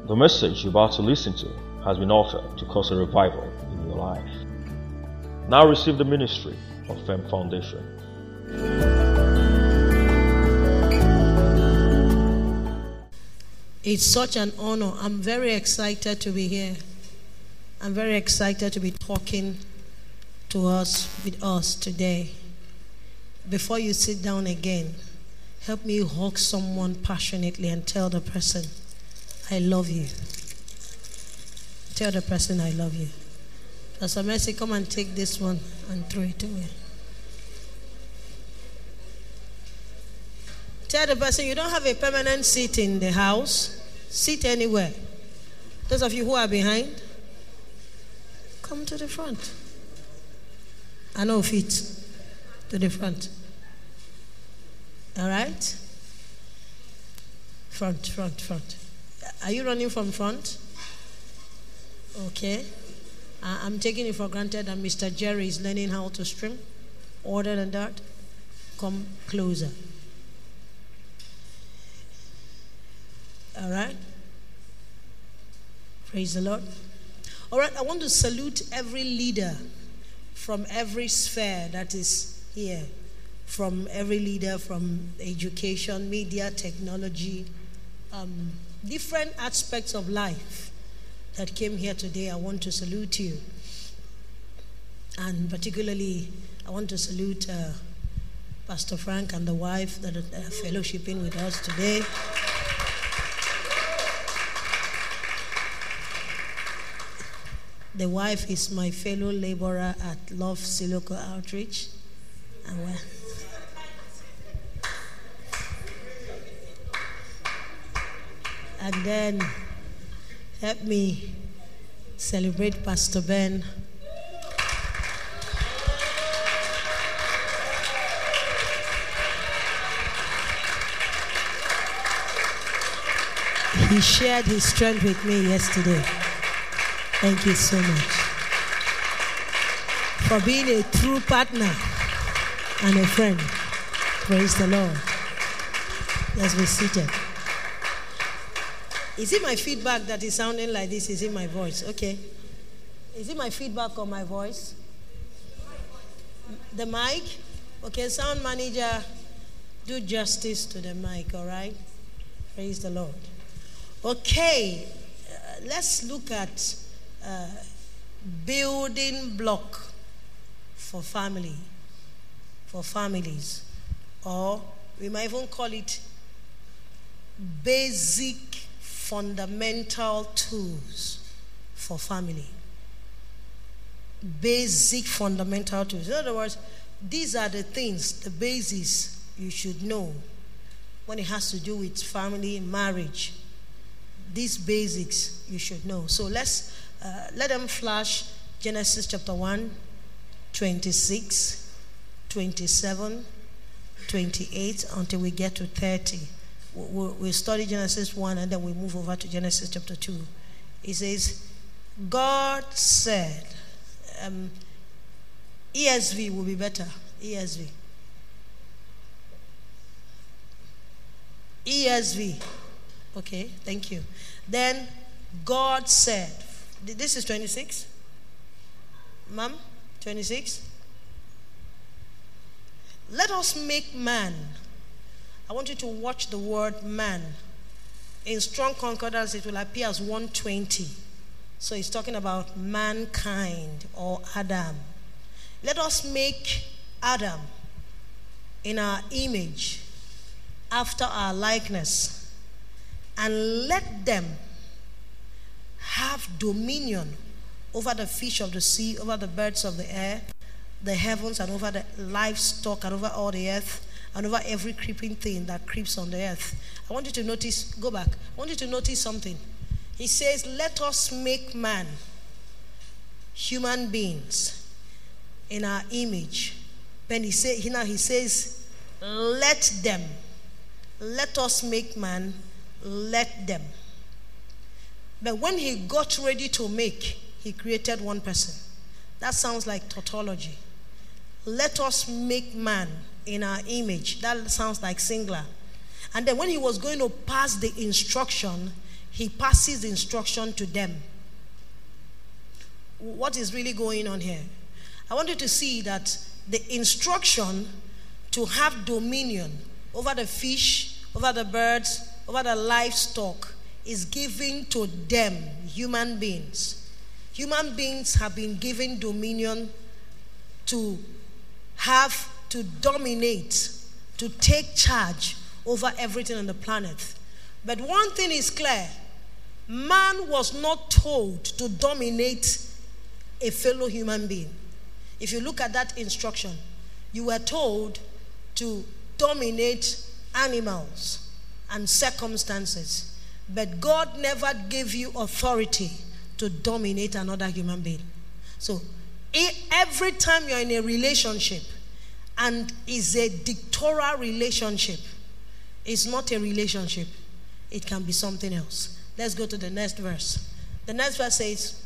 The message you're about to listen to has been offered to cause a revival in your life. Now receive the ministry of Fem Foundation. It's such an honor. I'm very excited to be here. I'm very excited to be talking with us today. Before you sit down again, help me hug someone passionately and tell the person, I love you. Tell the person I love you. Pastor Mercy, come and take this one and throw it away. Tell the person you don't have a permanent seat in the house. Sit anywhere. Those of you who are behind, come to the front. I know feet to the front. All right? Front. Are you running from front? Okay. I'm taking it for granted that Mr. Jerry is learning how to stream. Other than that, come closer. All right? Praise the Lord. All right, I want to salute every leader from every sphere that is here. From every leader from education, media, technology, different aspects of life that came here today. I want to salute you. And particularly, I want to salute Pastor Frank and the wife that are fellowshipping with us today. The wife is my fellow laborer at Love Silico Outreach. And then help me celebrate Pastor Ben. He shared his strength with me yesterday. Thank you so much for being a true partner and a friend. Praise the Lord. Let's be seated. Is it my feedback that is sounding like this? Is it my voice? Okay. Is it my feedback or my voice? The mic? Okay, sound manager, do justice to the mic, all right? Praise the Lord. Okay, let's look at building block for family, for families, or we might even call it basic fundamental tools for family. Basic fundamental tools. In other words, these are the things, the bases you should know when it has to do with family, marriage. These basics you should know. So let's let them flash. Genesis chapter 1, 26, 27, 28 until we get to 30. We'll study Genesis 1 and then we move over to Genesis chapter 2. It says, God said, ESV will be better. ESV. Okay, thank you. Then God said, this is 26? Ma'am, 26? Let us make man. I want you to watch the word man. In Strong Concordance, it will appear as 120. So it's talking about mankind or Adam. Let us make Adam in our image, after our likeness, and let them have dominion over the fish of the sea, over the birds of the air, the heavens, and over the livestock, and over all the earth, and over every creeping thing that creeps on the earth. I want you to notice, go back. I want you to notice something. He says, let us make man, human beings, in our image. Then he says, let them. Let us make man, let them. But when he got ready to make, he created one person. That sounds like tautology. Let us make man in our image. That sounds like singular. And then when he was going to pass the instruction, he passes the instruction to them. What is really going on here? I want you to see that the instruction to have dominion over the fish, over the birds, over the livestock is given to them, human beings. Human beings have been given dominion to have, to dominate, to take charge over everything on the planet. But one thing is clear: man was not told to dominate a fellow human being. If you look at that instruction, you were told to dominate animals and circumstances. But God never gave you authority to dominate another human being. So every time you're in a relationship and is a dictatorial relationship, it's not a relationship. It can be something else. Let's go to the next verse. The next verse says,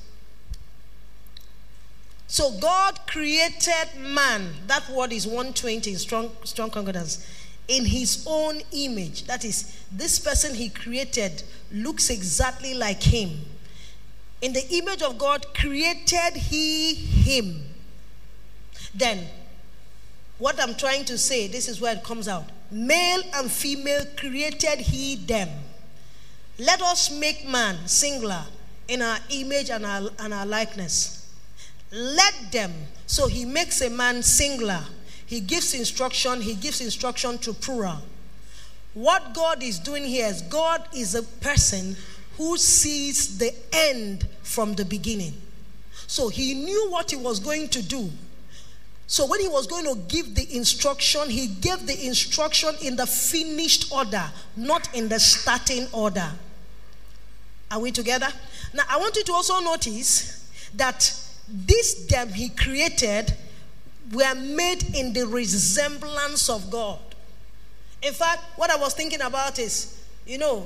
so God created man. That word is 120 in strong concordance. In his own image. That is, this person he created looks exactly like him. In the image of God created he him. Then, what I'm trying to say, this is where it comes out. Male and female created he them. Let us make man, singular, in our image and our likeness. Let them. So he makes a man singular. He gives instruction to plural. What God is doing here is God is a person who sees the end from the beginning. So he knew what he was going to do. So when he was going to give the instruction, he gave the instruction in the finished order, not in the starting order. Are we together? Now I want you to also notice that these them he created were made in the resemblance of God. In fact, what I was thinking about is, you go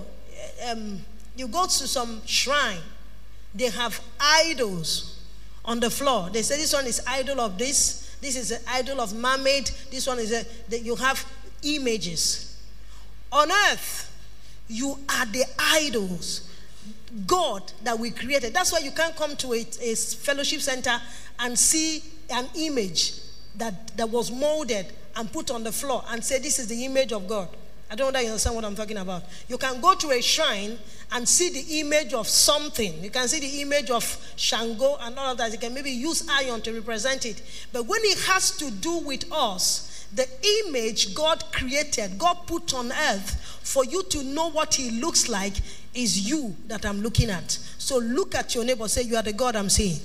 to some shrine, they have idols on the floor. They say this one is idol of this is an idol of mermaid, this one is you have images. On earth, you are the idols. God that we created. That's why you can't come to a fellowship center and see an image that was molded and put on the floor and say this is the image of God. I don't know if you understand what I'm talking about. You can go to a shrine and see the image of something. You can see the image of Shango and all of that. You can maybe use iron to represent it. But when it has to do with us, the image God created, God put on earth for you to know what he looks like, is you that I'm looking at. So look at your neighbor, say, you are the God I'm seeing.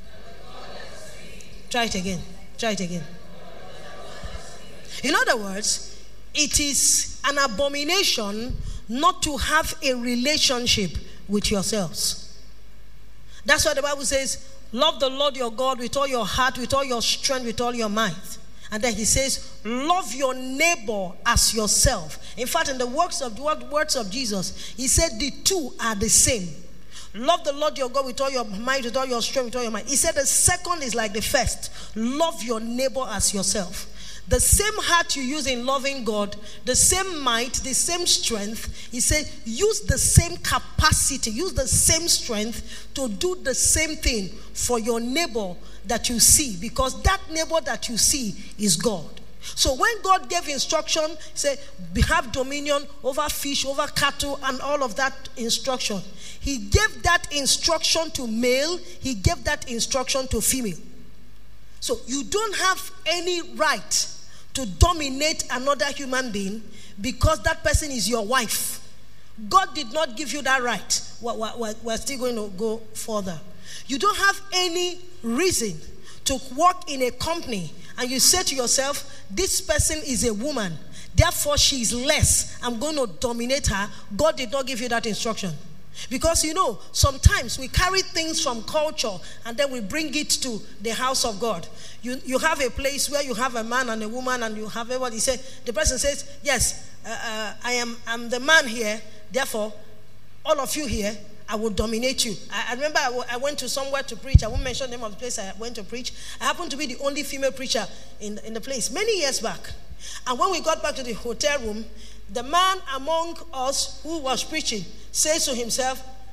Try it again. In other words, it is an abomination not to have a relationship with yourselves. That's why the Bible says, love the Lord your God with all your heart, with all your strength, with all your might. And then he says, love your neighbor as yourself. In fact, in the words of Jesus, he said the two are the same. Love the Lord your God with all your might, with all your strength, with all your might. He said the second is like the first. Love your neighbor as yourself. The same heart you use in loving God, the same might, the same strength, he said, use the same capacity, use the same strength to do the same thing for your neighbor that you see, because that neighbor that you see is God. So when God gave instruction, he said, have dominion over fish, over cattle, and all of that instruction. He gave that instruction to male, he gave that instruction to female. So you don't have any right to dominate another human being because that person is your wife. God did not give you that right. We're still going to go further. You don't have any reason to work in a company and you say to yourself, this person is a woman, therefore she is less, I'm going to dominate her. God did not give you that instruction. Because sometimes we carry things from culture and then we bring it to the house of God. You have a place where you have a man and a woman and you have everybody say, the person says, yes, I'm the man here, therefore all of you here, I will dominate you. I remember I went to somewhere to preach. I won't mention the name of the place I went to preach. I happened to be the only female preacher in the place many years back. And when we got back to the hotel room, the man among us who was preaching says to himself,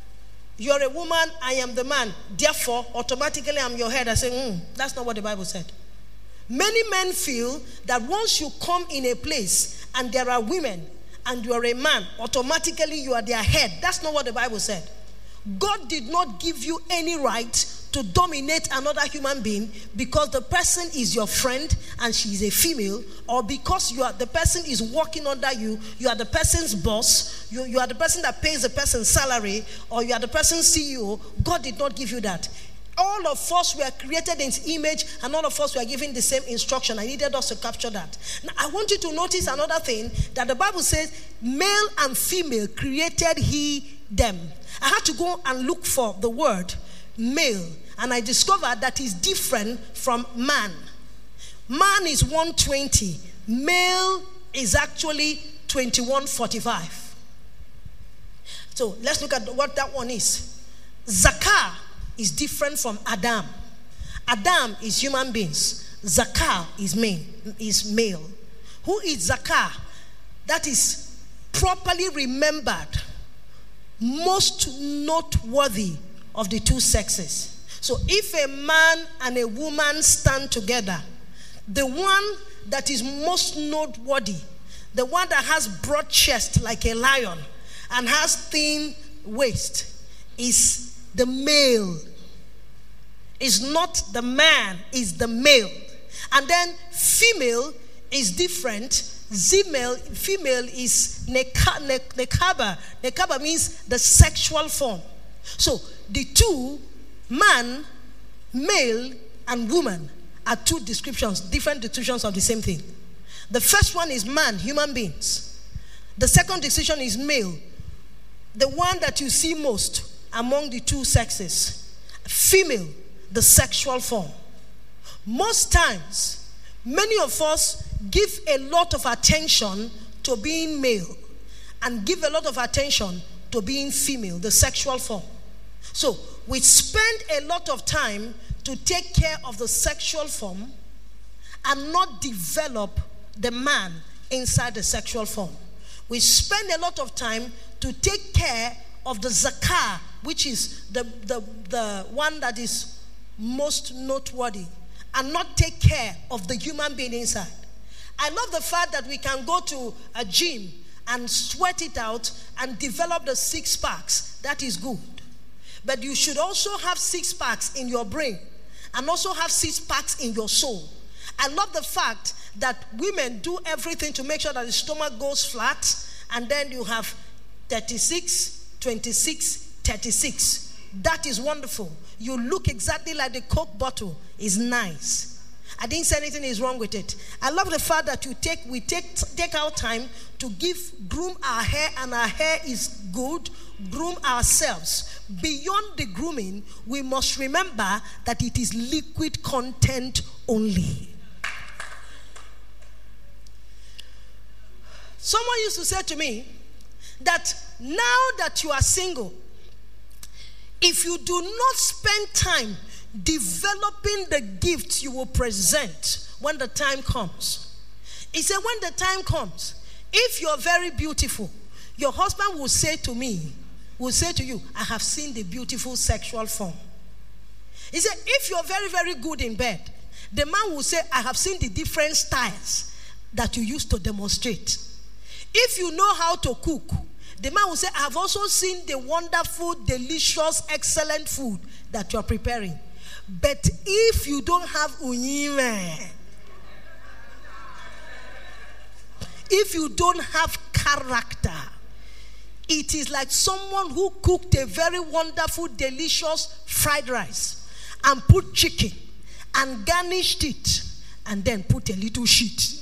you're a woman, I am the man. Therefore, automatically I'm your head. I say, that's not what the Bible said. Many men feel that once you come in a place and there are women and you are a man, automatically you are their head. That's not what the Bible said. God did not give you any right to dominate another human being because the person is your friend and she is a female, or because the person is working under you, you are the person's boss, you are the person that pays the person's salary, or you are the person's CEO. God did not give you that. All of us were created in his image, and all of us were given the same instruction. I needed us to capture that. Now, I want you to notice another thing, that the Bible says, male and female created he them. I had to go and look for the word male, and I discovered that is different from man. Man is 120. Male is actually 2145. So let's look at what that one is. Zakar is different from Adam. Adam is human beings. Zakar is male. Who is Zakar? That is properly remembered, most noteworthy of the two sexes. So if a man and a woman stand together, the one that is most noteworthy, the one that has broad chest like a lion and has thin waist, is the male. Is not the man, is the male. And then female is different. Female is nekaba. Nekaba means the sexual form. So the two, man, male, and woman, are two descriptions, different descriptions of the same thing. The first one is man, human beings. The second description is male, the one that you see most among the two sexes. Female, the sexual form. Most times, many of us give a lot of attention to being male and give a lot of attention to being female, the sexual form. So we spend a lot of time to take care of the sexual form and not develop the man inside the sexual form. We spend a lot of time to take care of the zakar, which is the one that is most noteworthy, and not take care of the human being inside. I love the fact that we can go to a gym and sweat it out and develop the 6 packs. That is good. But you should also have 6 packs in your brain and also have 6 packs in your soul. I love the fact that women do everything to make sure that the stomach goes flat, and then you have 36, 26, 36. That is wonderful. You look exactly like the Coke bottle. Is nice. I didn't say anything is wrong with it. I love the fact that we take our time to groom our hair, and our hair is good. Groom ourselves. Beyond the grooming, we must remember that it is liquid content only. Someone used to say to me that now that you are single, if you do not spend time developing the gifts you will present when the time comes. He said, when the time comes, if you're very beautiful, your husband will say to you, I have seen the beautiful sexual form. He said, if you're very, very good in bed, the man will say, I have seen the different styles that you used to demonstrate. If you know how to cook, the man will say, I have also seen the wonderful, delicious, excellent food that you're preparing. But if you don't have unyime, if you don't have character, it is like someone who cooked a very wonderful, delicious fried rice and put chicken and garnished it and then put a little shit.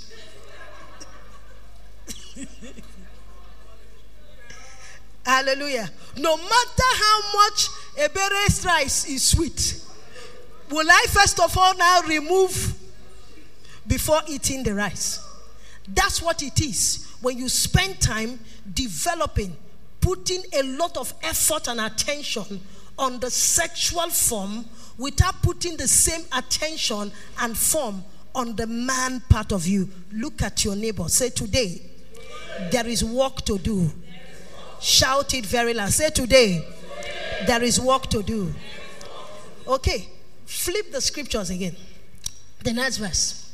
Hallelujah. No matter how much a beres rice is sweet, will I first of all now remove before eating the rice? That's what it is when you spend time developing, putting a lot of effort and attention on the sexual form without putting the same attention and form on the man part of you. Look at your neighbor. Say, today, there is work to do. Shout it very loud. Say, today, There is work to do. Okay, flip the scriptures again. The next verse.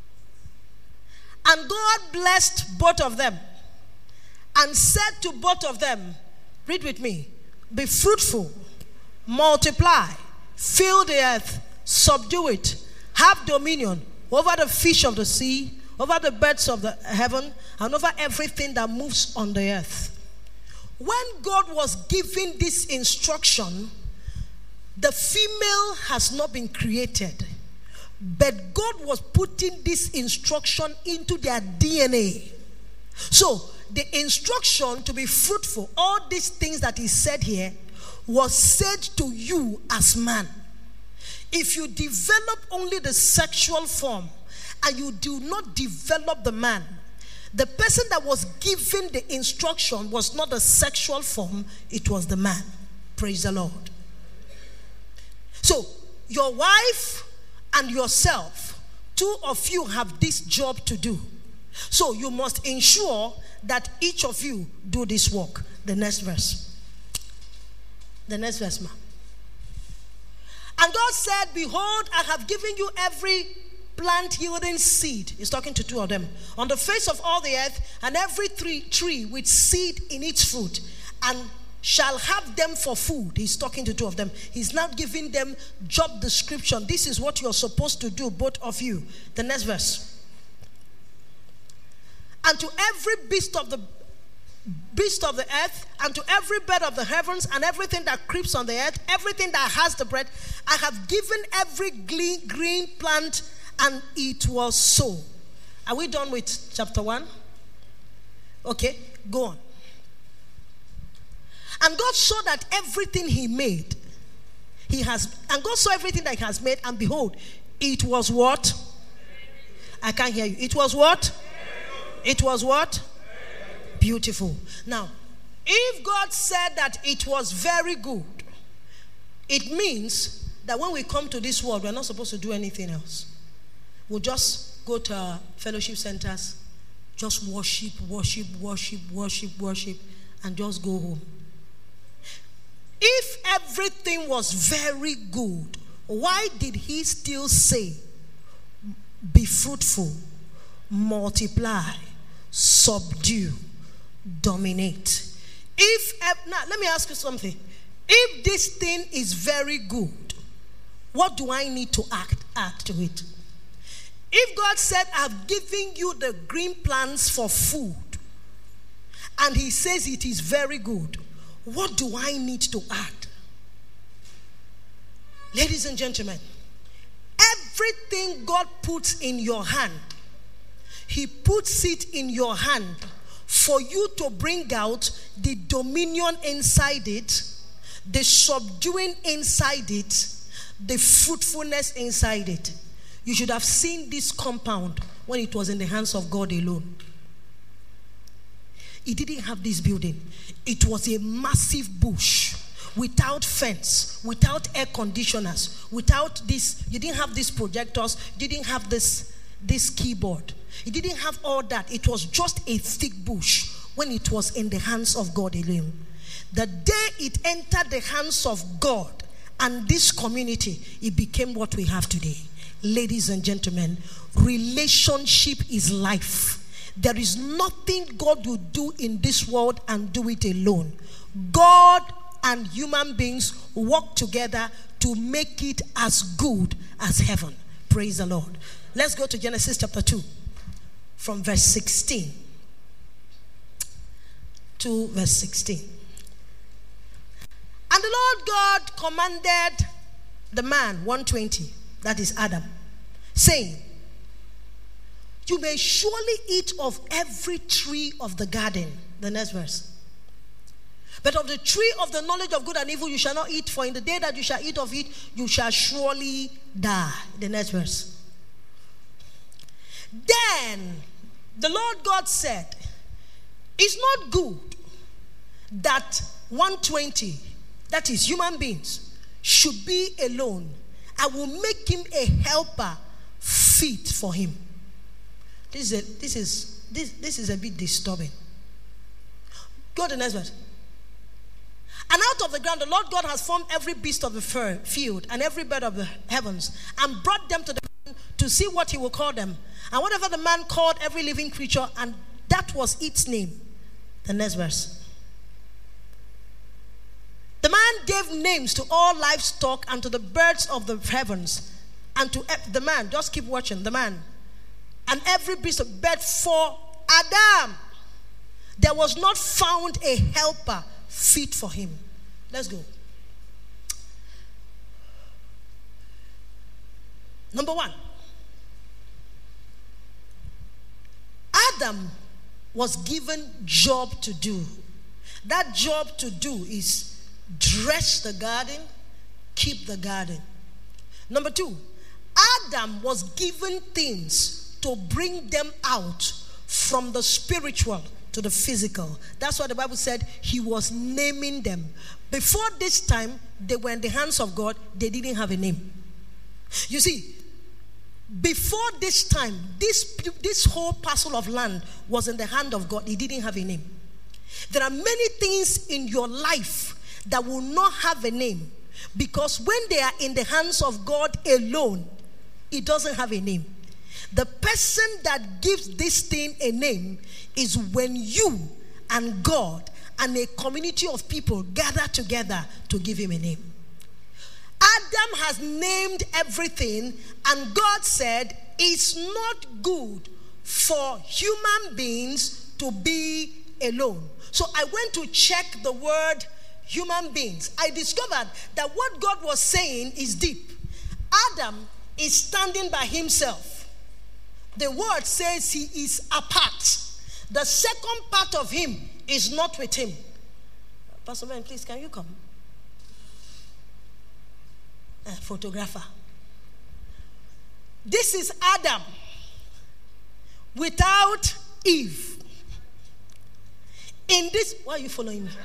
And God blessed both of them and said to both of them, read with me, be fruitful, multiply, fill the earth, subdue it, have dominion over the fish of the sea, over the birds of the heaven, and over everything that moves on the earth. When God was giving this instruction, the female has not been created, but God was putting this instruction into their DNA. So the instruction to be fruitful, all these things that is said here, was said to you as man. If you develop only the sexual form and you do not develop the man, the person that was given the instruction was not the sexual form, it was the man. Praise the Lord. So, your wife and yourself, two of you have this job to do. So, you must ensure that each of you do this work. The next verse. The next verse, ma'am. And God said, behold, I have given you every plant yielding seed. He's talking to two of them. On the face of all the earth, and every tree with seed in its fruit, and shall have them for food. He's talking to two of them. He's now giving them job description. This is what you're supposed to do, both of you. The next verse. And to every beast of the earth, and to every bird of the heavens, and everything that creeps on the earth, everything that has the breath, I have given every green plant. And it was so. Are we done with chapter 1? Okay, go on. And God saw that everything he made, and God saw everything that he has made, and behold, it was what? I can't hear you. It was what? It was what? Beautiful. Now, if God said that it was very good, it means that when we come to this world, we're not supposed to do anything else. We'll just go to our fellowship centers, just worship, and just go home. If everything was very good, why did he still say, be fruitful, multiply, subdue, dominate? Now, let me ask you something. If this thing is very good, what do I need to add to it? If God said, I've given you the green plants for food, and he says it is very good, what do I need to add? Ladies and gentlemen, everything God puts in your hand, he puts it in your hand for you to bring out the dominion inside it, the subduing inside it, the fruitfulness inside it. You should have seen this compound when it was in the hands of God alone. It didn't have this building. It was a massive bush without fence, without air conditioners, without this. You didn't have these projectors. You didn't have this keyboard. It didn't have all that. It was just a thick bush when it was in the hands of God alone. The day it entered the hands of God and this community, it became what we have today. Ladies and gentlemen, relationship is life. There is nothing God will do in this world and do it alone. God and human beings work together to make it as good as heaven. Praise the Lord. Let's go to Genesis chapter 2 from verse 16 to verse 16. And the Lord God commanded the man, 120, that is Adam, saying, you may surely eat of every tree of the garden. The next verse. But of the tree of the knowledge of good and evil you shall not eat, for in the day that you shall eat of it, you shall surely die. The next verse. Then the Lord God said, it's not good that 120, that is human beings, should be alone. I will make him a helper fit for him. This is a bit disturbing. Go to the next verse. And out of the ground, the Lord God has formed every beast of the field and every bird of the heavens, and brought them to the man to see what he will call them. And whatever the man called every living creature, and that was its name. The next verse. The man gave names to all livestock and to the birds of the heavens, and to the man, just keep watching, the man, and every beast of bird for Adam. There was not found a helper fit for him. Let's go. Number one, Adam was given job to do. That job to do is dress the garden, keep the garden. Number two, Adam was given things to bring them out from the spiritual to the physical. That's why the Bible said he was naming them. Before this time, they were in the hands of God. They didn't have a name. You see, before this time, this whole parcel of land was in the hand of God. He didn't have a name. There are many things in your life that will not have a name, because when they are in the hands of God alone, it doesn't have a name. The person that gives this thing a name is when you and God and a community of people gather together to give him a name. Adam has named everything, and God said it's not good for human beings to be alone. So I went to check the word human beings. I discovered that what God was saying is deep. Adam is standing by himself. The word says he is apart. The second part of him is not with him. Pastor Ben, please, can you come? Photographer. This is Adam without Eve. In this, why are you following me?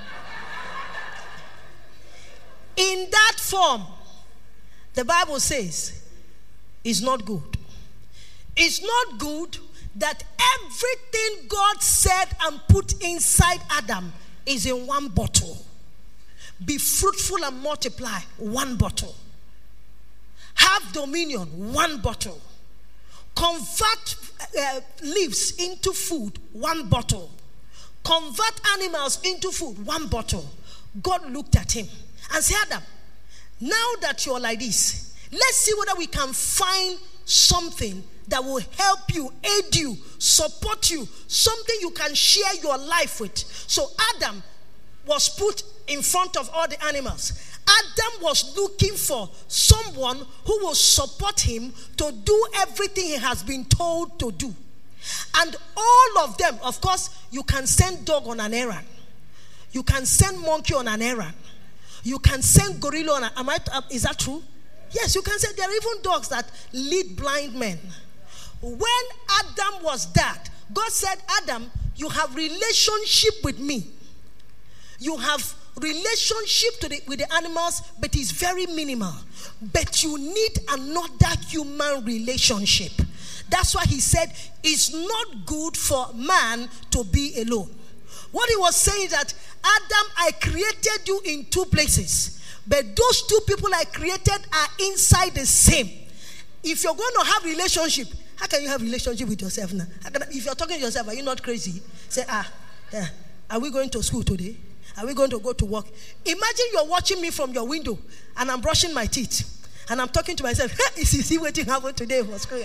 In that form, the Bible says, it's not good. It's not good that everything God said and put inside Adam is in one bottle. Be fruitful and multiply, one bottle. Have dominion, one bottle. Convert leaves into food, one bottle. Convert animals into food, one bottle. God looked at him and said, Adam, now that you're like this, let's see whether we can find something that will help you, aid you, support you, something you can share your life with. So Adam was put in front of all the animals. Adam was looking for someone who will support him to do everything he has been told to do. And all of them, of course, you can send dog on an errand. You can send monkey on an errand. You can send gorilla on an errand. Is that true? Yes, you can say there are even dogs that lead blind men. When Adam was that, God said, Adam, you have relationship with me. You have relationship with the animals, but it's very minimal. But you need another human relationship. That's why he said it's not good for man to be alone. What he was saying is that, Adam, I created you in two places, but those two people I created are inside the same. If you're going to have relationship, how can you have relationship with yourself now? If you're talking to yourself, are you not crazy? Say, are we going to school today? Are we going to go to work? Imagine you're watching me from your window and I'm brushing my teeth and I'm talking to myself, is you see what happened today for school?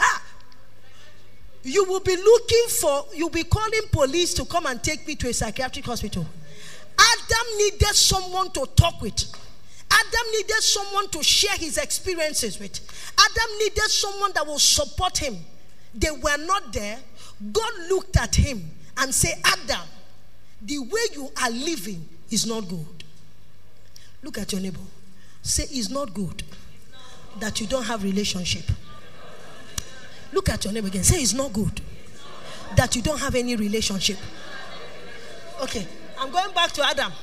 You will be you'll be calling police to come and take me to a psychiatric hospital. Adam needed someone to talk with. Adam needed someone to share his experiences with. Adam needed someone that will support him. They were not there. God looked at him and said, Adam, the way you are living is not good. Look at your neighbor. Say, it's not good that you don't have relationship. Look at your neighbor again. Say, it's not good that you don't have any relationship. Okay, I'm going back to Adam.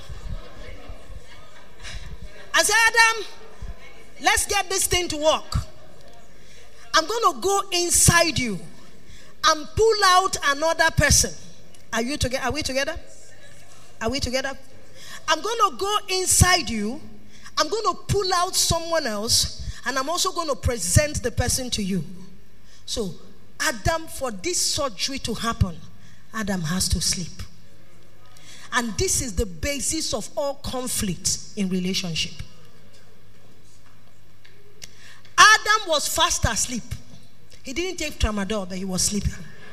I said, Adam, let's get this thing to work. I'm going to go inside you and pull out another person. Are you together? Are we together? Are we together? I'm going to go inside you. I'm going to pull out someone else. And I'm also going to present the person to you. So, Adam, for this surgery to happen, Adam has to sleep. And this is the basis of all conflict in relationship. Adam was fast asleep. He didn't take tramadol, but he was sleeping.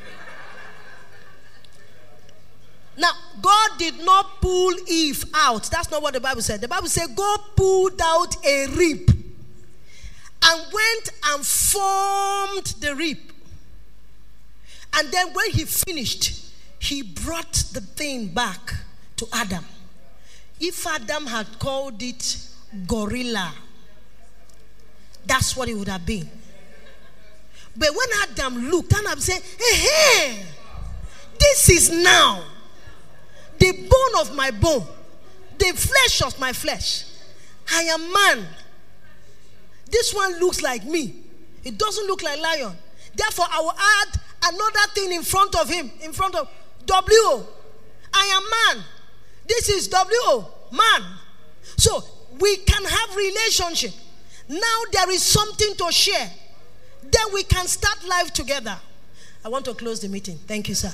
Now, God did not pull Eve out. That's not what the Bible said. The Bible said God pulled out a rib and went and formed the rib. And then when he finished, he brought the thing back to Adam. If Adam had called it gorilla, that's what it would have been. But when Adam looked, Adam said, hey, this is now the bone of my bone, the flesh of my flesh. I am man. This one looks like me. It doesn't look like lion. Therefore, I will add another thing in front of him, in front of W-O. I am man. This is W-O, man. So, we can have relationship. Now there is something to share. Then we can start life together. I want to close the meeting. Thank you, sir.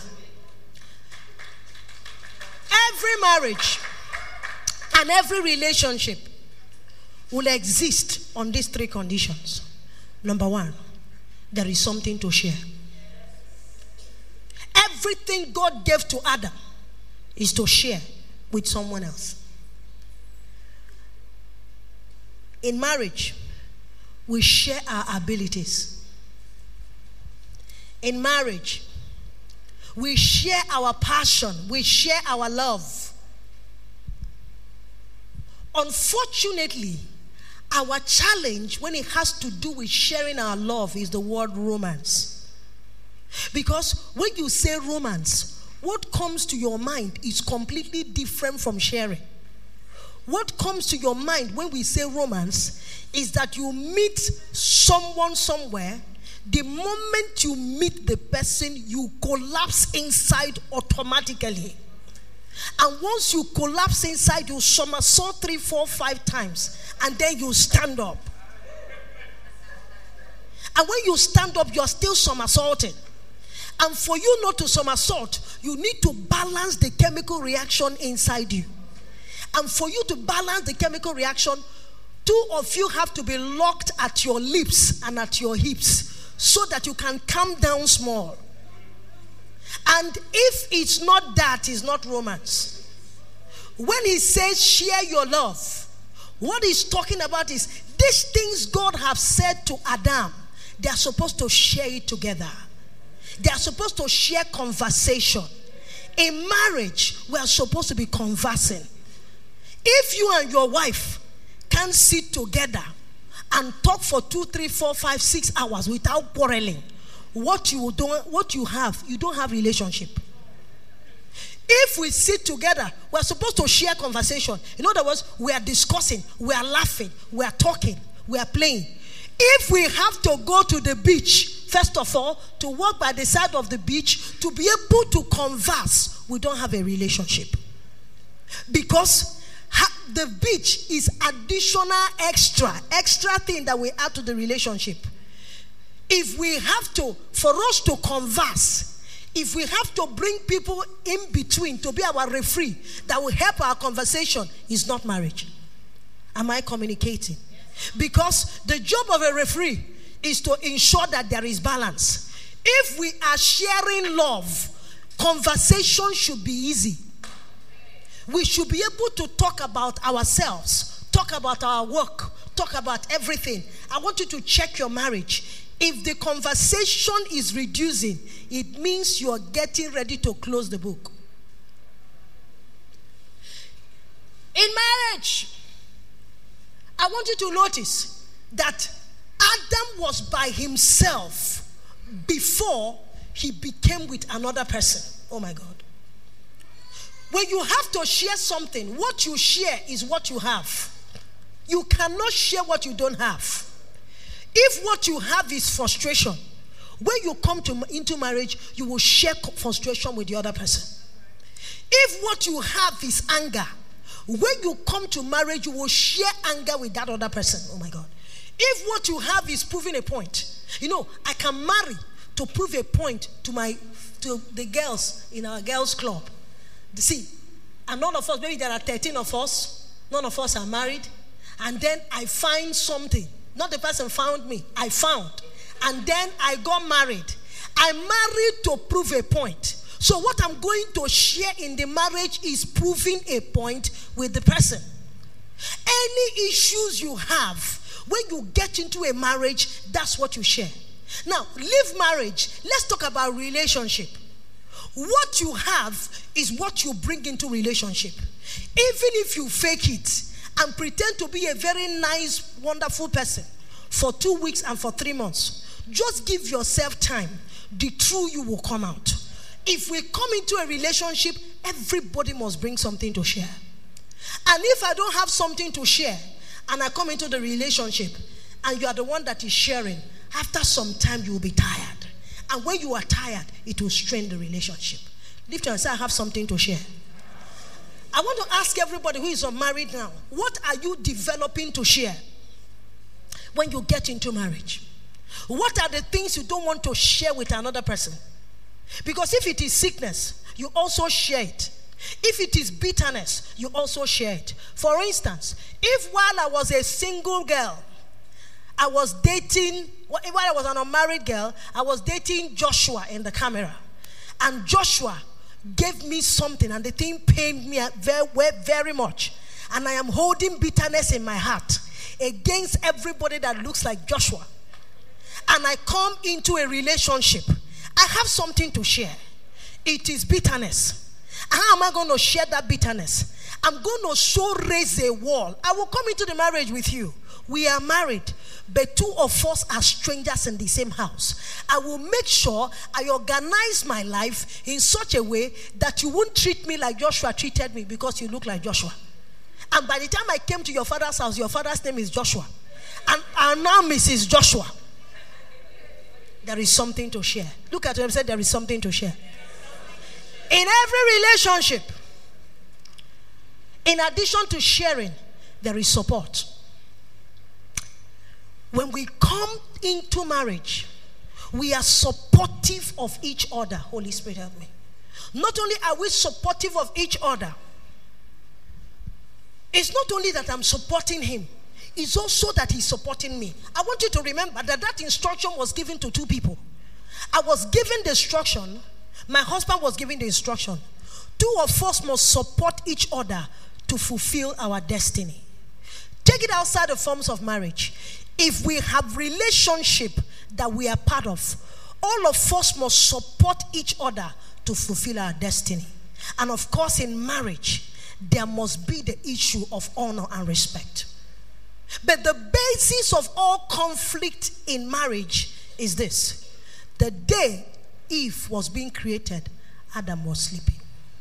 Every marriage and every relationship will exist on these three conditions. Number one, there is something to share. Everything God gave to Adam is to share with someone else. In marriage, we share our abilities. In marriage, we share our passion. We share our love. Unfortunately, our challenge when it has to do with sharing our love is the word romance. Because when you say romance, what comes to your mind is completely different from sharing. What comes to your mind when we say romance is that you meet someone somewhere. The moment you meet the person, you collapse inside automatically. And once you collapse inside, you somersault 3, 4, 5 times. And then you stand up. And when you stand up, you're still somersaulting. And for you not to somersault, you need to balance the chemical reaction inside you. And for you to balance the chemical reaction, 2 of you have to be locked at your lips and at your hips so that you can calm down small. And if it's not that, it's not romance. When he says share your love, what he's talking about is these things God have said to Adam, they are supposed to share it together. They are supposed to share conversation. In marriage, we are supposed to be conversing. If you and your wife can't sit together and talk for 2, 3, 4, 5, 6 hours without quarreling, you don't have relationship. If we sit together, we're supposed to share conversation. In other words, we are discussing, we are laughing, we are talking, we are playing. If we have to go to the beach, first of all, to walk by the side of the beach, to be able to converse, we don't have a relationship. Because the beach is additional extra thing that we add to the relationship. If we have to, for us to converse, if we have to bring people in between to be our referee that will help our conversation, is not marriage. Am I communicating? Because the job of a referee is to ensure that there is balance. If we are sharing love, conversation should be easy. We should be able to talk about ourselves, talk about our work, talk about everything. I want you to check your marriage. If the conversation is reducing, it means you are getting ready to close the book. In marriage, I want you to notice that Adam was by himself before he became with another person. Oh my God. When you have to share something, what you share is what you have. You cannot share what you don't have. If what you have is frustration, when you come into marriage, you will share frustration with the other person. If what you have is anger, When you come to marriage, you will share anger with that other person. Oh my God. If what you have is proving a point, I can marry to prove a point to the girls in our girls' club. See, and none of us, maybe there are 13 of us, none of us are married, and then I find something. Not the person found me, I found. And then I got married. I married to prove a point. So what I'm going to share in the marriage is proving a point with the person. Any issues you have, when you get into a marriage, that's what you share. Now, leave marriage. Let's talk about relationship. What you have is what you bring into relationship. Even if you fake it and pretend to be a very nice, wonderful person for 2 weeks and for 3 months, just give yourself time. The truth you will come out. If we come into a relationship, everybody must bring something to share. And if I don't have something to share, and I come into the relationship, and you are the one that is sharing, after some time you will be tired. And when you are tired, it will strain the relationship. Lift your hand and say, I have something to share. I want to ask everybody who is unmarried now, what are you developing to share when you get into marriage? What are the things you don't want to share with another person? Because if it is sickness, you also share it. If it is bitterness, you also share it. For instance, if while I was a single girl, I was dating, while I was an unmarried girl, I was dating Joshua in the camera. And Joshua gave me something, and the thing pained me very, very much. And I am holding bitterness in my heart against everybody that looks like Joshua. And I come into a relationship. I have something to share. It is bitterness. How am I going to share that bitterness? I'm going to so raise a wall. I will come into the marriage with you. We are married, but 2 of us are strangers in the same house. I will make sure I organize my life in such a way that you won't treat me like Joshua treated me because you look like Joshua. And by the time I came to your father's house, your father's name is Joshua. And I'm now Mrs. Joshua. There is something to share. Look at him and say, there is something to share. In every relationship, in addition to sharing, there is support. When we come into marriage, we are supportive of each other. Holy Spirit, help me. Not only are we supportive of each other, it's not only that I'm supporting him, it's also that he's supporting me. I want you to remember that instruction was given to 2 people. I was given the instruction, my husband was given the instruction. 2 of us must support each other to fulfill our destiny. Take it outside the forms of marriage. If we have relationship that we are part of, all of us must support each other to fulfill our destiny. And of course, in marriage, there must be the issue of honor and respect. But the basis of all conflict in marriage is this. The day Eve was being created, Adam was sleeping.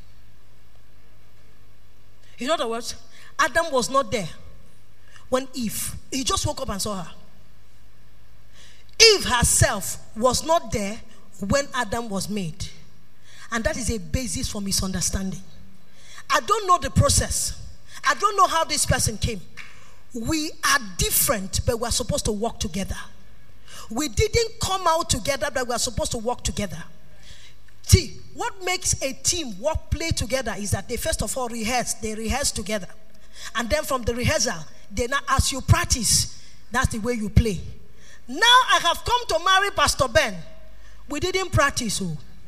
In other words, Adam was not there when Eve, he just woke up and saw her. Eve herself was not there when Adam was made. And that is a basis for misunderstanding. I don't know the process. I don't know how this person came. We are different, but we're supposed to work together. We didn't come out together, but we're supposed to work together. See, what makes a team play together is that they first of all rehearse. They rehearse together. And then from the rehearsal, then as you practice, that's the way you play. Now I have come to marry Pastor Ben. We didn't practice.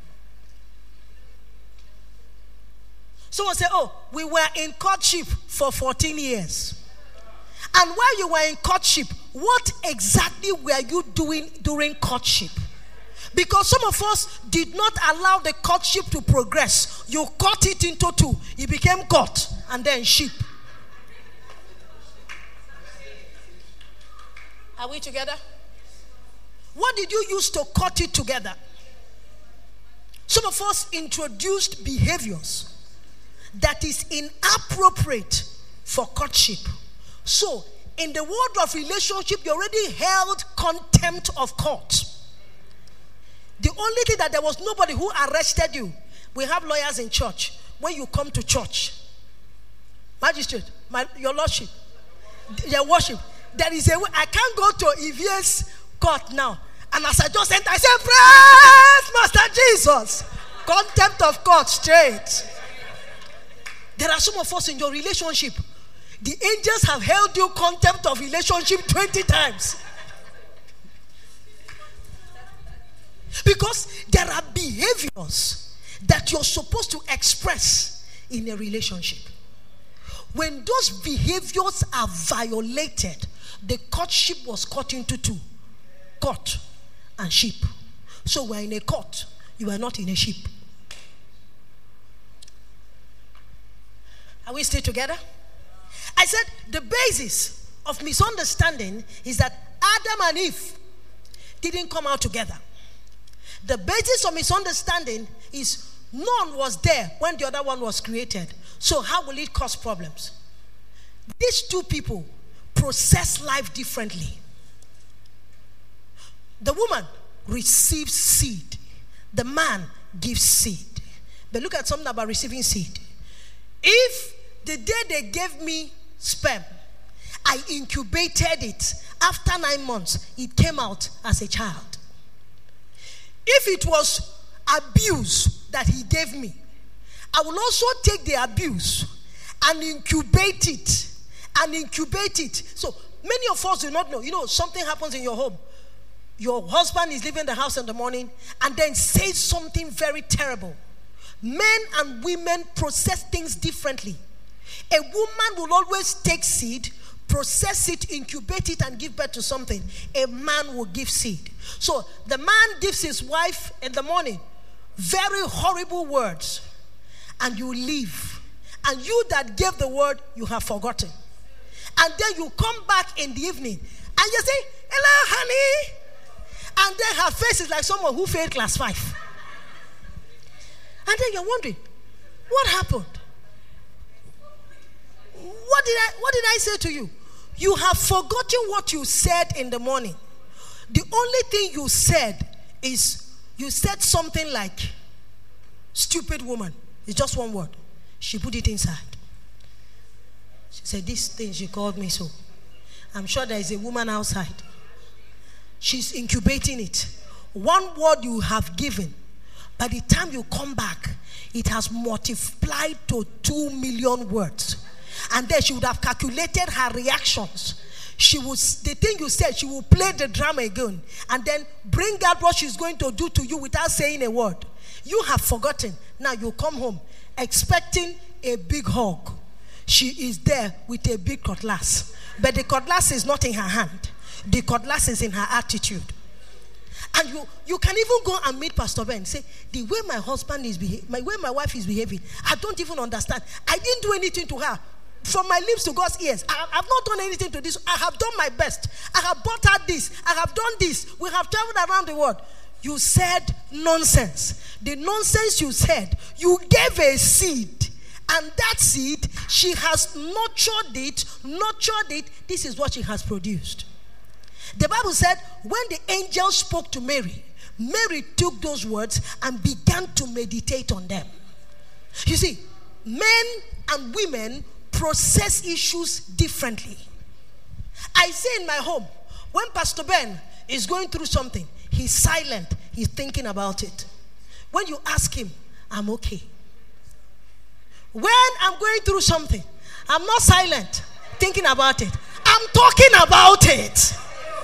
Someone said, we were in courtship for 14 years. And while you were in courtship, what exactly were you doing during courtship? Because some of us did not allow the courtship to progress. You cut it into 2. It became court and then sheep. Are we together? What did you use to cut it together? Some of us introduced behaviors that is inappropriate for courtship. So, in the world of relationship, you already held contempt of court. The only thing that there was nobody who arrested you. We have lawyers in church. When you come to church, magistrate, your lordship, your worship, there is a way. I can't go to EVS court now. And as I just entered, I said, praise Master Jesus. Contempt of court straight. There are some of us in your relationship. The angels have held you contempt of relationship 20 times. Because there are behaviors that you're supposed to express in a relationship. When those behaviors are violated, the courtship was cut into two. Court and sheep. So we're in a court. You are not in a sheep. Are we still together? I said the basis of misunderstanding is that Adam and Eve didn't come out together. The basis of misunderstanding is none was there when the other one was created. So how will it cause problems? These two people process life differently. The woman receives seed. The man gives seed. But look at something about receiving seed. If the day they gave me sperm, I incubated it. After 9 months, it came out as a child. If it was abuse that he gave me, I will also take the abuse and incubate it. So many of us do not know. You know, something happens in your home. Your husband is leaving the house in the morning and then says something very terrible. Men and women process things differently. A woman will always take seed, process it, incubate it, and give birth to something. A man will give seed. So the man gives his wife in the morning very horrible words, and you leave. And you that gave the word, you have forgotten. And then you come back in the evening, and you say, hello, honey. And then her face is like someone who failed class 5. And then you're wondering, what happened? What did I say to you? You have forgotten what you said in the morning. The only thing you said is, you said something like, stupid woman. It's just one word. She put it inside. She said, this thing, she called me so. I'm sure there is a woman outside. She's incubating it. One word you have given, by the time you come back, it has multiplied to 2 million words. And then she would have calculated her reactions. The thing you said, she will play the drama again and then bring out what she's going to do to you without saying a word. You have forgotten. Now you come home expecting a big hug. She is there with a big cutlass. But the cutlass is not in her hand. The cutlass is in her attitude. And you can even go and meet Pastor Ben and say, the way my husband is behaving, the way my wife is behaving, I don't even understand. I didn't do anything to her. From my lips to God's ears, I've not done anything to this. I have done my best. I have bought her this. I have done this. We have traveled around the world. You said nonsense. The nonsense you said, you gave a seed. And that seed, she has nurtured it. This is what she has produced. The Bible said, when the angel spoke to Mary, Mary took those words and began to meditate on them. You see, men and women process issues differently. I say in my home, when Pastor Ben is going through something, he's silent, he's thinking about it. When you ask him, I'm okay. When I'm going through something, I'm not silent, thinking about it. I'm talking about it.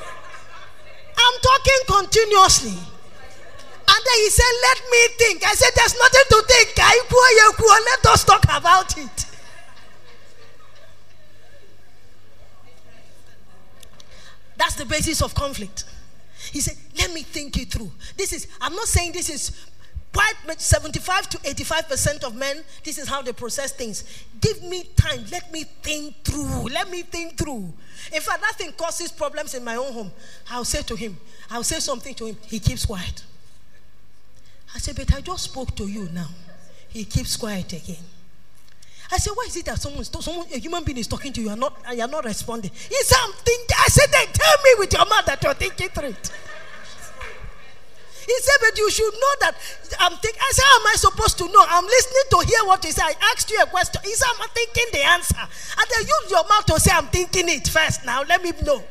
I'm talking continuously. And then he said, let me think. I said, there's nothing to think. Let us talk about it. That's the basis of conflict. He said, let me think it through. I'm not saying this is quite 75 to 85% of men, this is how they process things. Give me time. Let me think through. In fact, that thing causes problems in my own home. I'll say something to him. He keeps quiet. I said, but I just spoke to you now. He keeps quiet again. I said, why is it that a human being is talking to you and you're not responding? He said, I'm thinking. I said, then tell me with your mouth that you're thinking through it. He said, but you should know that I'm thinking. I said, how am I supposed to know? I'm listening to hear what he said. I asked you a question. He said, I'm thinking the answer. And then use your mouth to say, I'm thinking it first. Now, let me know.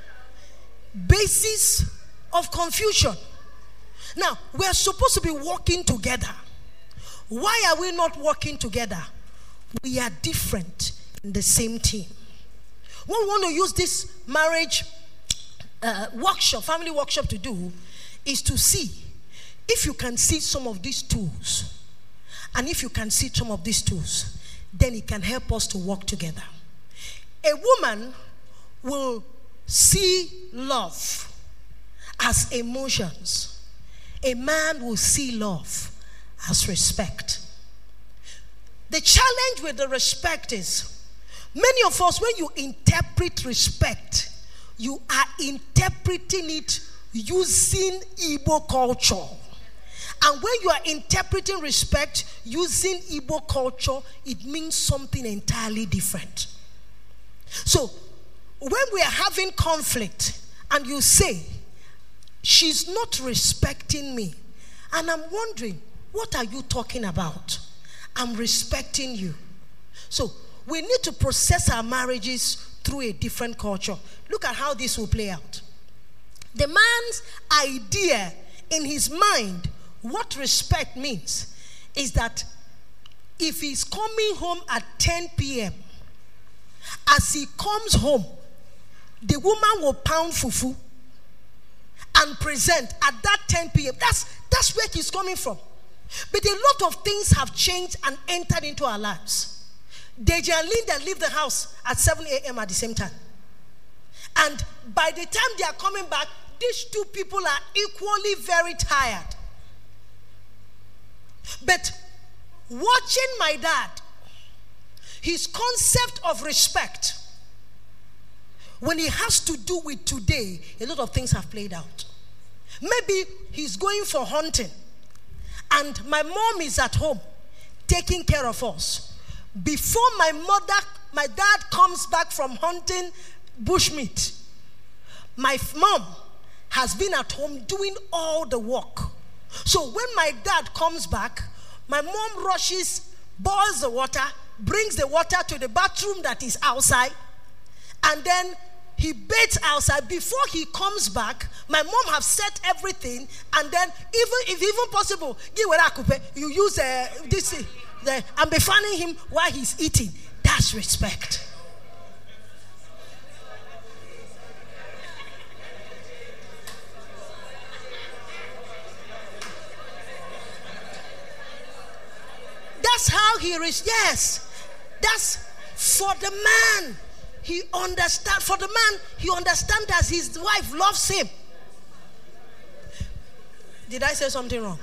Basis of confusion. Now, we are supposed to be working together. Why are we not working together? We are different in the same team. What we want to use this marriage workshop, family workshop to do is to see if you can see some of these tools. And if you can see some of these tools, then it can help us to work together. A woman will see love as emotions. A man will see love as respect. The challenge with the respect is, many of us, when you interpret respect, you are interpreting it using Igbo culture. And when you are interpreting respect using Igbo culture, it means something entirely different. So, when we are having conflict and you say, she's not respecting me, and I'm wondering, what are you talking about? I'm respecting you. So, we need to process our marriages through a different culture. Look at how this will play out. The man's idea in his mind, what respect means, is that if he's coming home at 10 p.m., as he comes home, the woman will pound fufu and present at that 10 p.m. That's where he's coming from. But a lot of things have changed and entered into our lives. Deji and Linda leave the house at 7 a.m. at the same time. And by the time they are coming back, these two people are equally very tired. But watching my dad, his concept of respect, when he has to do with today, a lot of things have played out. Maybe he's going for hunting, and my mom is at home taking care of us. Before my dad comes back from hunting bushmeat, my mom has been at home doing all the work. So when my dad comes back, my mom rushes, boils the water, brings the water to the bathroom that is outside, and then he bathes outside. Before he comes back, my mom have set everything, and then if possible, you use this and be fanning him while he's eating. That's respect. That's how he is. Yes, that's for the man. He understands. For the man, he understands that his wife loves him. Did I say something wrong?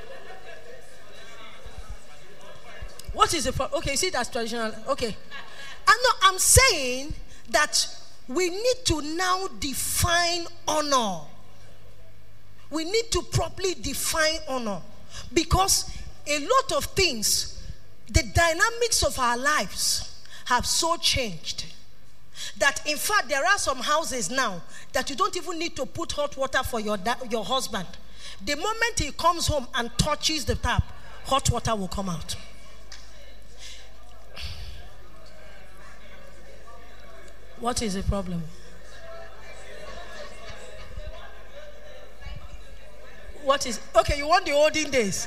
What is the problem? Okay, see, that's traditional. Okay. I'm saying that we need to now define honor. We need to properly define honor. Because a lot of things, the dynamics of our lives have so changed that in fact there are some houses now that you don't even need to put hot water for your husband. The moment he comes home and touches the tap, hot water will come out. What is the problem? What is... Okay, you want the olden days.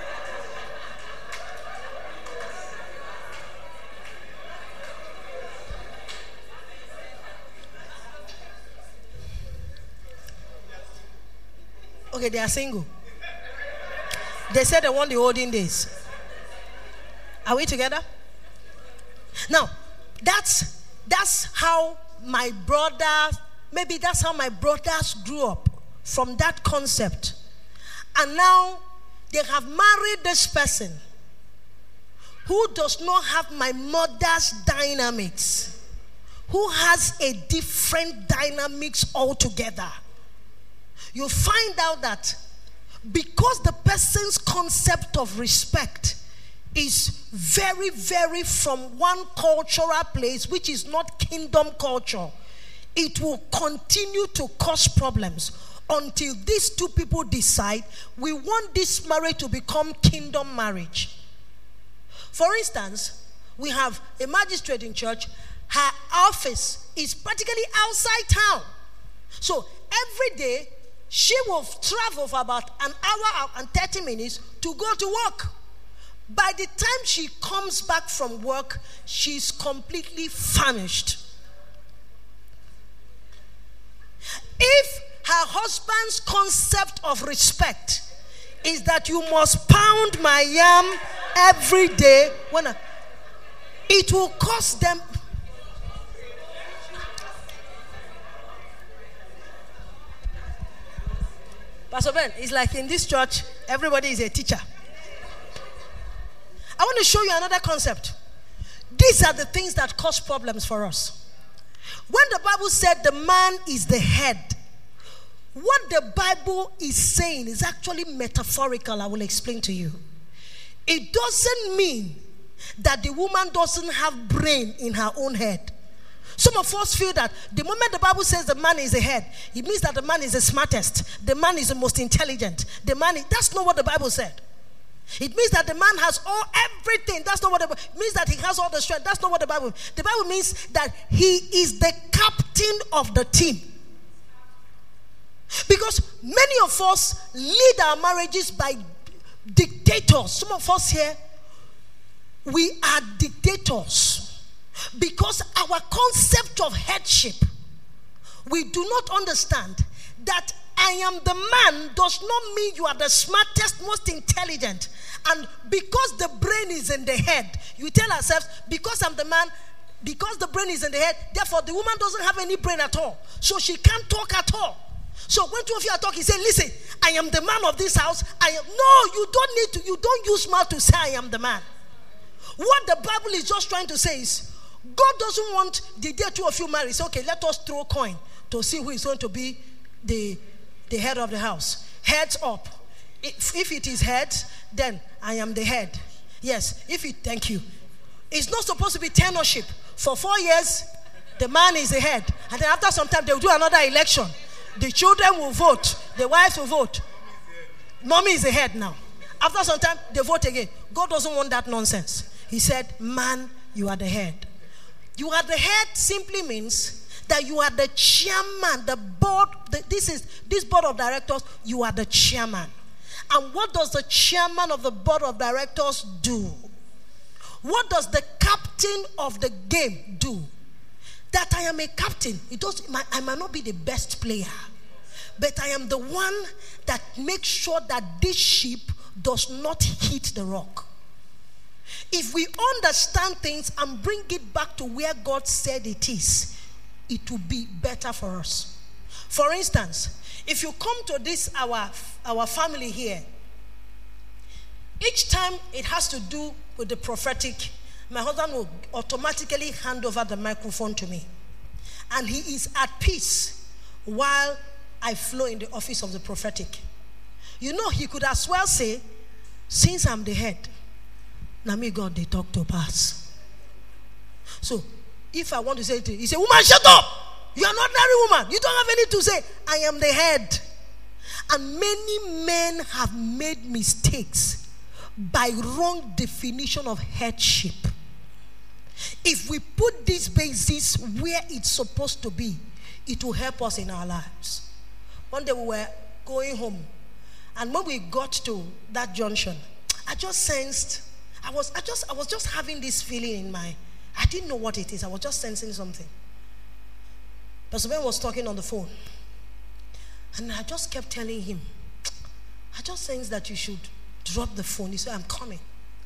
Okay, they are single. They said they want the olden days. Are we together? Now, that's how my brothers grew up, from that concept. And now they have married this person who does not have my mother's dynamics, who has a different dynamics altogether. You find out that because the person's concept of respect is very, very from one cultural place, which is not kingdom culture, it will continue to cause problems until these two people decide, we want this marriage to become kingdom marriage. For instance, we have a magistrate in church. Her office is practically outside town. So every day, she will travel for about an hour and 30 minutes to go to work. By the time she comes back from work, she's completely famished. If her husband's concept of respect is that you must pound my yam every day, it will cost them. Pastor Ben, it's like in this church, everybody is a teacher. I want to show you another concept. These are the things that cause problems for us. When the Bible said the man is the head, what the Bible is saying is actually metaphorical. I will explain to you. It doesn't mean that the woman doesn't have brain in her own head. Some of us feel that the moment the Bible says the man is the head, it means that the man is the smartest, the man is the most intelligent, that's not what the Bible said. It means that the man has everything. That's not what it means, that he has all the strength. That's not what the Bible means. The Bible means that he is the captain of the team. Because many of us lead our marriages by dictators. Some of us here, we are dictators. Because our concept of headship, we do not understand that I am the man does not mean you are the smartest, most intelligent. And because the brain is in the head, you tell ourselves, because I'm the man, because the brain is in the head, therefore the woman doesn't have any brain at all. So she can't talk at all. So when two of you are talking, say, listen, I am the man of this house. You don't use mouth to say I am the man. What the Bible is just trying to say is, God doesn't want the day two of you marry. Say, okay, let us throw coin to see who is going to be the head of the house. Heads up. If it is heads, then I am the head. Yes, thank you. It's not supposed to be tenureship. For 4 years, the man is the head. And then after some time, they will do another election. The children will vote. The wives will vote. Mommy is the head now. After some time, they vote again. God doesn't want that nonsense. He said, man, you are the head. You are the head simply means that you are the chairman, the board. This board of directors, you are the chairman. And what does the chairman of the board of directors do? What does the captain of the game do? That I am a captain. I might not be the best player, but I am the one that makes sure that this ship does not hit the rock. If we understand things and bring it back to where God said it is, it will be better for us. For instance, if you come to this our family here, each time it has to do with the prophetic, my husband will automatically hand over the microphone to me. And he is at peace while I flow in the office of the prophetic. You know, he could as well say, since I'm the head, now me God, they talk to pass. So, if I want to say to you, he say, woman, shut up! You are not an ordinary woman. You don't have anything to say. I am the head. And many men have made mistakes by wrong definition of headship. If we put this basis where it's supposed to be, it will help us in our lives. One day we were going home, and when we got to that junction, I just sensed, I was just having this feeling in I didn't know what it is. I was just sensing something. Pastor Ben was talking on the phone, and I just kept telling him, I just sensed that you should drop the phone. He said, I'm coming.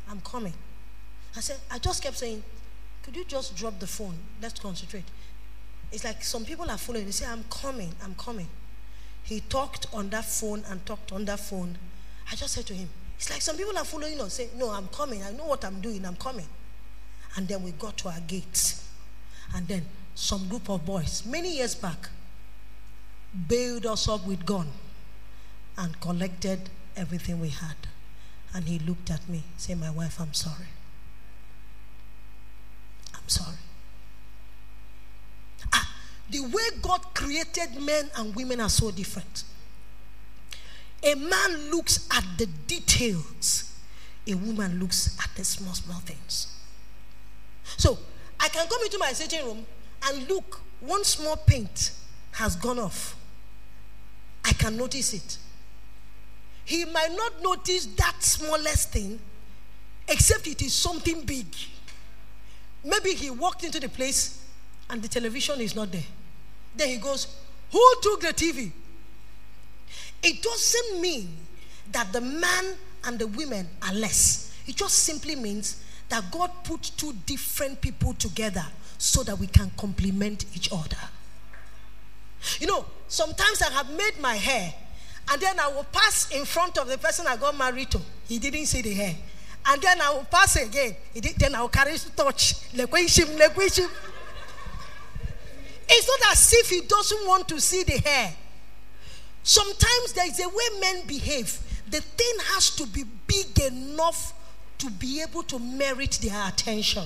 I just kept saying, could you just drop the phone? Let's concentrate. It's like some people are following. They say, I'm coming. He talked on that phone and talked on that phone. I just said to him, it's like some people are following us. Say, no, I'm coming. I know what I'm doing. I'm coming. And then we got to our gates. And then some group of boys, many years back, bailed us up with gun and collected everything we had. And he looked at me, saying, my wife, I'm sorry. I'm sorry. The way God created men and women are so different. A man looks at the details. A woman looks at the small, small things. So, I can come into my sitting room and look, one small paint has gone off. I can notice it. He might not notice that smallest thing, except it is something big. Maybe he walked into the place and the television is not there. Then he goes, who took the TV? It doesn't mean that the man and the women are less. It just simply means that God put two different people together so that we can complement each other. You know, sometimes I have made my hair and then I will pass in front of the person I got married to. He didn't see the hair. And then I will pass again. Then I will carry the torch. It's not as if he doesn't want to see the hair. Sometimes there is a way men behave. The thing has to be big enough to be able to merit their attention.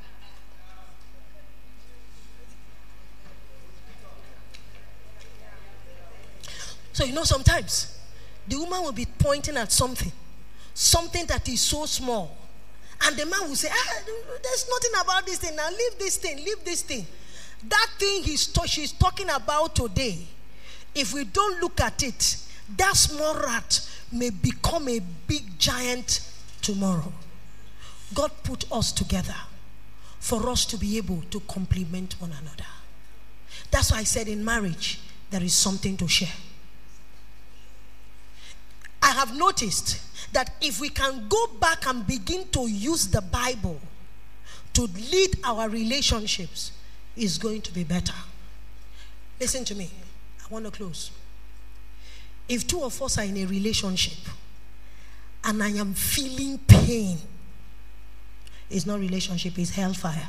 So you know, sometimes the woman will be pointing at something that is so small, and the man will say, there's nothing about this thing. Now leave this thing. That thing she's talking about today, if we don't look at it, that small rat may become a big giant tomorrow. God put us together for us to be able to complement one another. That's why I said in marriage, there is something to share. I have noticed that if we can go back and begin to use the Bible to lead our relationships, it's going to be better. Listen to me. I want to close. If two of us are in a relationship and I am feeling pain, it's not relationship, it's hellfire.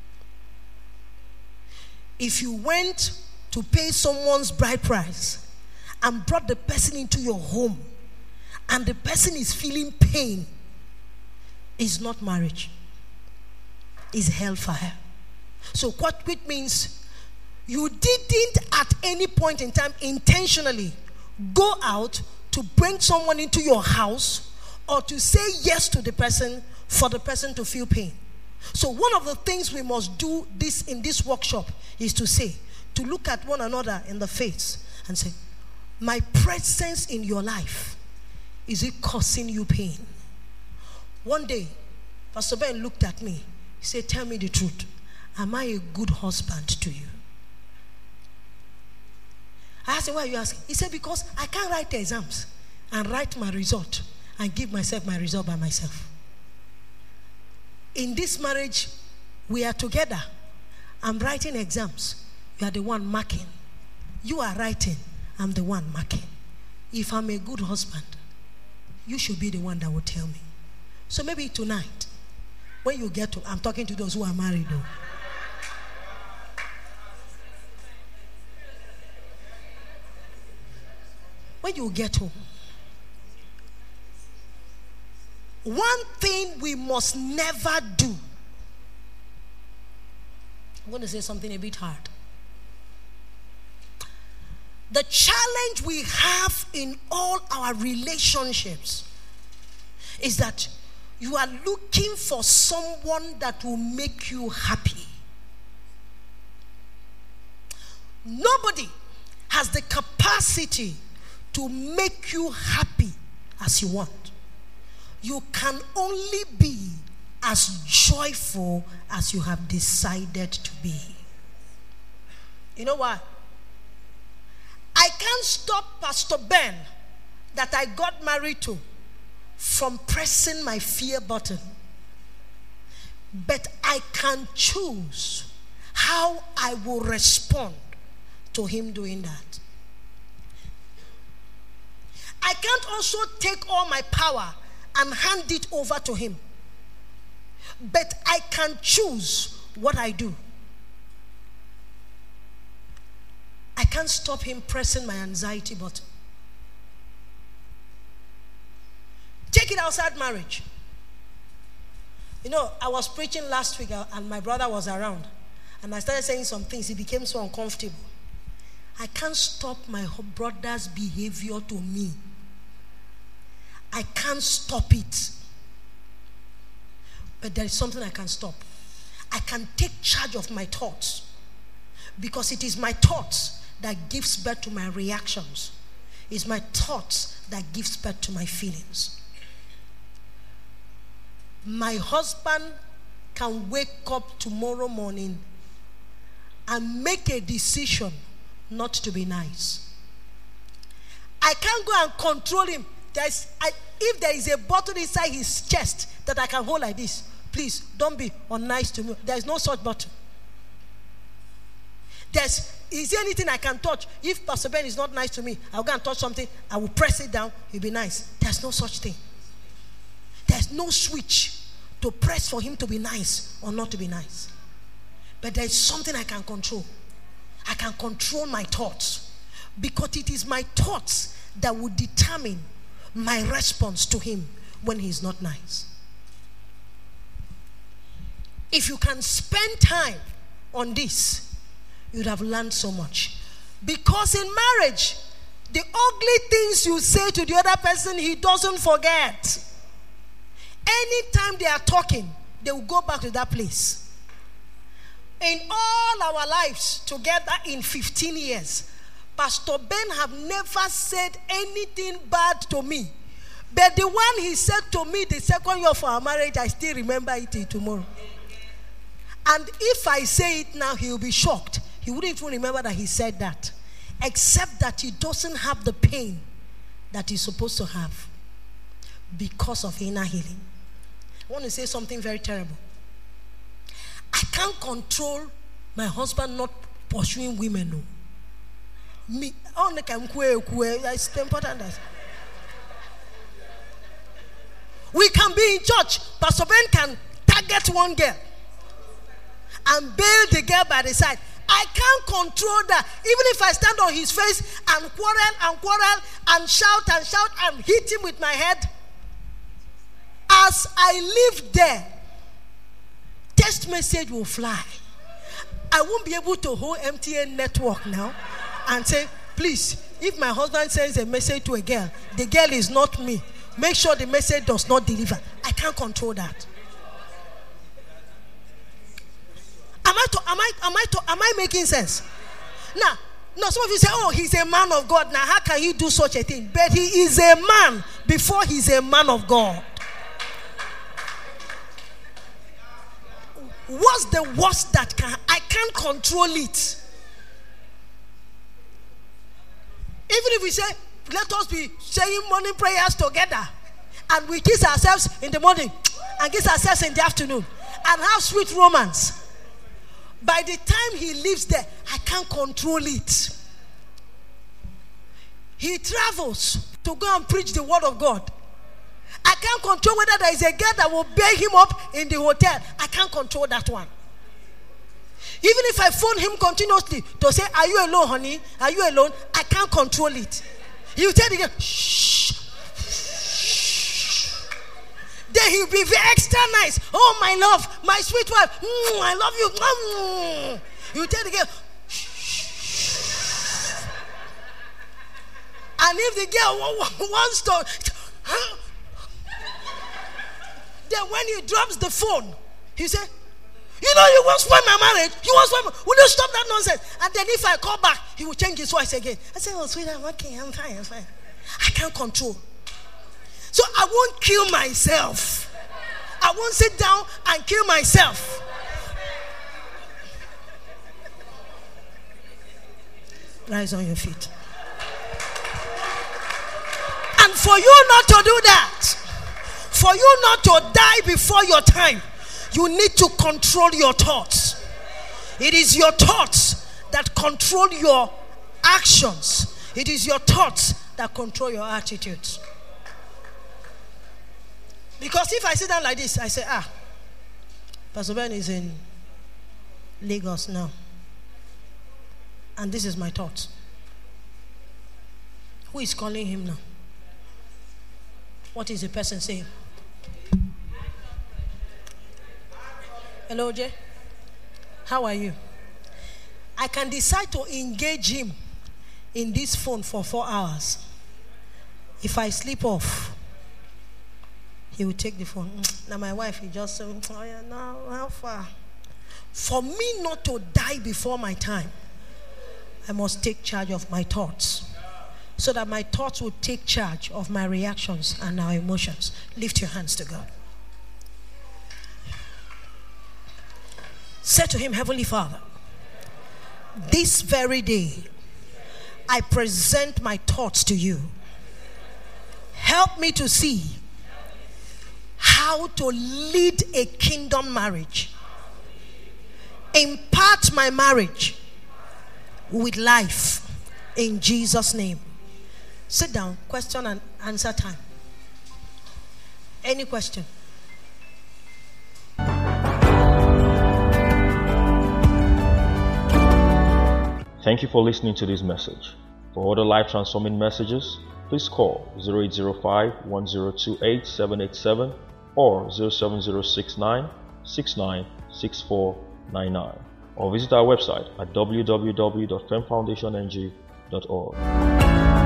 If you went to pay someone's bride price and brought the person into your home and the person is feeling pain, it's not marriage, it's hellfire. So which means you didn't at any point in time intentionally go out to bring someone into your house or to say yes to the person for the person to feel pain. So one of the things we must do in this workshop is to look at one another in the face and say, my presence in your life, is it causing you pain? One day, Pastor Ben looked at me. He said, tell me the truth. Am I a good husband to you? I asked him, why are you asking? He said, because I can't write the exams and write my result and give myself my result by myself. In this marriage, we are together. I'm writing exams. You are the one marking. You are writing. I'm the one marking. If I'm a good husband, you should be the one that will tell me. So maybe tonight, when you get to, I'm talking to those who are married though. When you get home, one thing we must never do. I'm going to say something a bit hard. The challenge we have in all our relationships is that you are looking for someone that will make you happy. Nobody has the capacity to make you happy as you want. You can only be as joyful as you have decided to be. You know why? I can't stop Pastor Ben that I got married to from pressing my fear button. But I can choose how I will respond to him doing that. I can't also take all my power and hand it over to him. But I can choose what I do. I can't stop him pressing my anxiety button. Take it outside marriage. You know, I was preaching last week and my brother was around. And I started saying some things. He became so uncomfortable. I can't stop my brother's behavior to me I can't stop it. But there is something I can stop. I can take charge of my thoughts, because it is my thoughts that gives birth to my reactions. It's my thoughts that gives birth to my feelings. My husband can wake up tomorrow morning and make a decision not to be nice. I can't go and control him. If there is a bottle inside his chest that I can hold like this, please don't be unnice to me. There is no such bottle. Is there anything I can touch? If Pastor Ben is not nice to me, I'll go and touch something, I will press it down, he'll be nice. There's no such thing. There's no switch to press for him to be nice or not to be nice. But there is something I can control. I can control my thoughts, because it is my thoughts that will determine my response to him when he's not nice. If you can spend time on this, you'd have learned so much. Because in marriage, the ugly things you say to the other person, he doesn't forget. Anytime they are talking, they will go back to that place. In all our lives together in 15 years, Pastor Ben have never said anything bad to me. But the one he said to me the second year of our marriage, I still remember it till tomorrow. And if I say it now, he will be shocked. He wouldn't even remember that he said that. Except that he doesn't have the pain that he's supposed to have because of inner healing. I want to say something very terrible. I can't control my husband not pursuing women. No. Me, it's important. We can be in church. Pastor Ben can target one girl and bail the girl by the side. I can't control that. Even if I stand on his face and quarrel and shout and hit him with my head, as I live there, text message will fly. I won't be able to hold MTN network now and say, please, if my husband sends a message to a girl, the girl is not me. Make sure the message does not deliver. I can't control that. Am I making sense? Now, some of you say, oh, he's a man of God. Now, how can he do such a thing? But he is a man before he's a man of God. What's the worst that I can't control it? Even if we say, let us be saying morning prayers together, and we kiss ourselves in the morning and kiss ourselves in the afternoon and have sweet romance. By the time he lives there, I can't control it. He travels to go and preach the word of God. I can't control whether there is a girl that will bear him up in the hotel. I can't control that one. Even if I phone him continuously to say, are you alone, honey? Are you alone? I can't control it. He will tell the girl, shh. Then he'll be very extra nice. Oh, my love, my sweet wife. I love you. He'll tell the girl, shh. And if the girl wants to, then when he drops the phone, he say, you know, you won't spoil my marriage. You won't spoil my, will you stop that nonsense? And then if I call back, he will change his voice again. I say, oh, sweetheart, okay, I'm fine. I can't control. So I won't kill myself. I won't sit down and kill myself. Rise on your feet. And for you not to do that, for you not to die before your time, you need to control your thoughts. It is your thoughts that control your actions. It is your thoughts that control your attitudes. Because if I sit down like this, I say, Pastor Ben is in Lagos now. And this is my thoughts. Who is calling him now? What is the person saying? Hello, Jay. How are you? I can decide to engage him in this phone for 4 hours. If I sleep off, he will take the phone. Now my wife, he just said, oh yeah, now how far? For me not to die before my time, I must take charge of my thoughts, so that my thoughts will take charge of my reactions and our emotions. Lift your hands to God. Say to him, Heavenly Father, this very day, I present my thoughts to you. Help me to see how to lead a kingdom marriage. Impart my marriage with life in Jesus' name. Sit down. Question and answer time. Any question? Thank you for listening to this message. For other life transforming messages, please call 0805-1028-787 or 07069696499 or visit our website at www.femfoundationng.org.